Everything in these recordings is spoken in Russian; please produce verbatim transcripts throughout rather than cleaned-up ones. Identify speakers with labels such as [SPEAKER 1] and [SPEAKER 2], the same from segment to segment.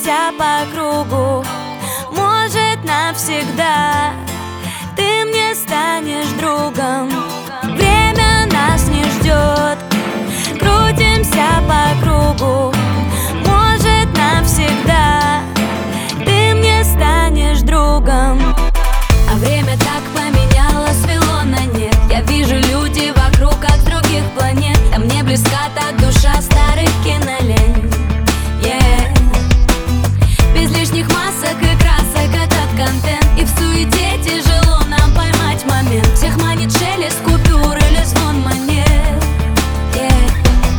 [SPEAKER 1] крутимся по кругу. Может, навсегда ты мне станешь другом. Время нас не ждет, крутимся по кругу. Может, навсегда ты мне станешь другом. А время так поменяло, свело на нет. Я вижу люди вокруг, как с других планет. А мне близка так душа старых кинолент. Yeah. Без лишних масок и красок этот контент. И в суете тяжело нам поймать момент. Всех манит шелест купюр или звон монет. Yeah.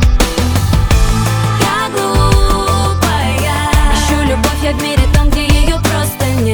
[SPEAKER 1] Я глупая, ищу любовь я в мире там, где ее просто нет.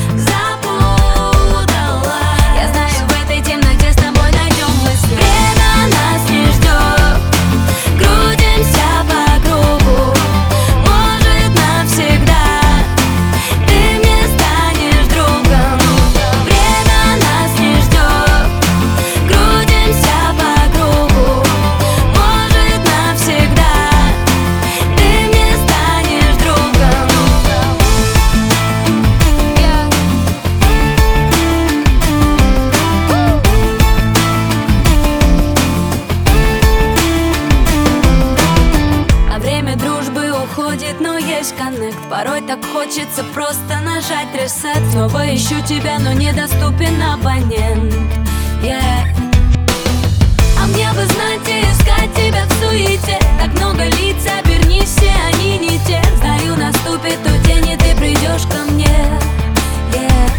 [SPEAKER 1] Но есть коннект. Порой так хочется просто нажать ресет. Снова ищу тебя, но недоступен абонент. Yeah. А мне бы знать и искать тебя в суете. Так много лиц, обернись, все они не те. Знаю, наступит тот день, и ты придешь ко мне. Yeah.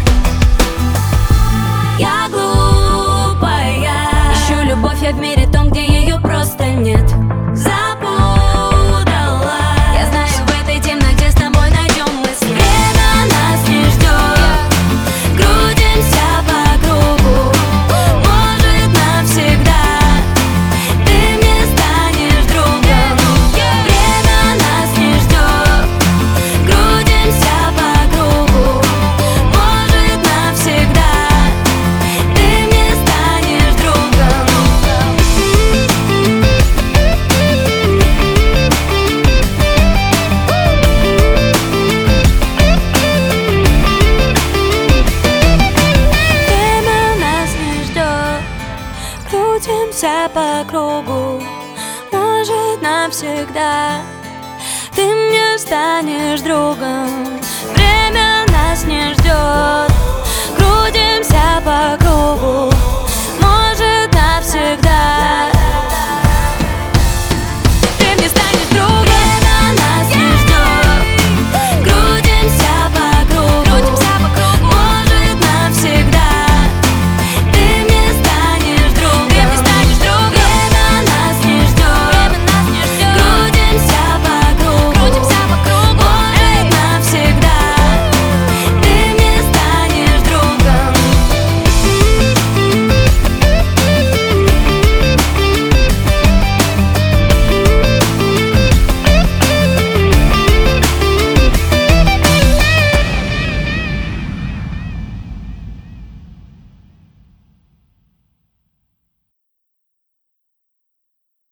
[SPEAKER 1] Я глупая, ищу любовь я в мире том, где ее просто нет. Крутимся по кругу, может, навсегда ты мне станешь другом. Время нас не ждет, крутимся по кругу, может, навсегда.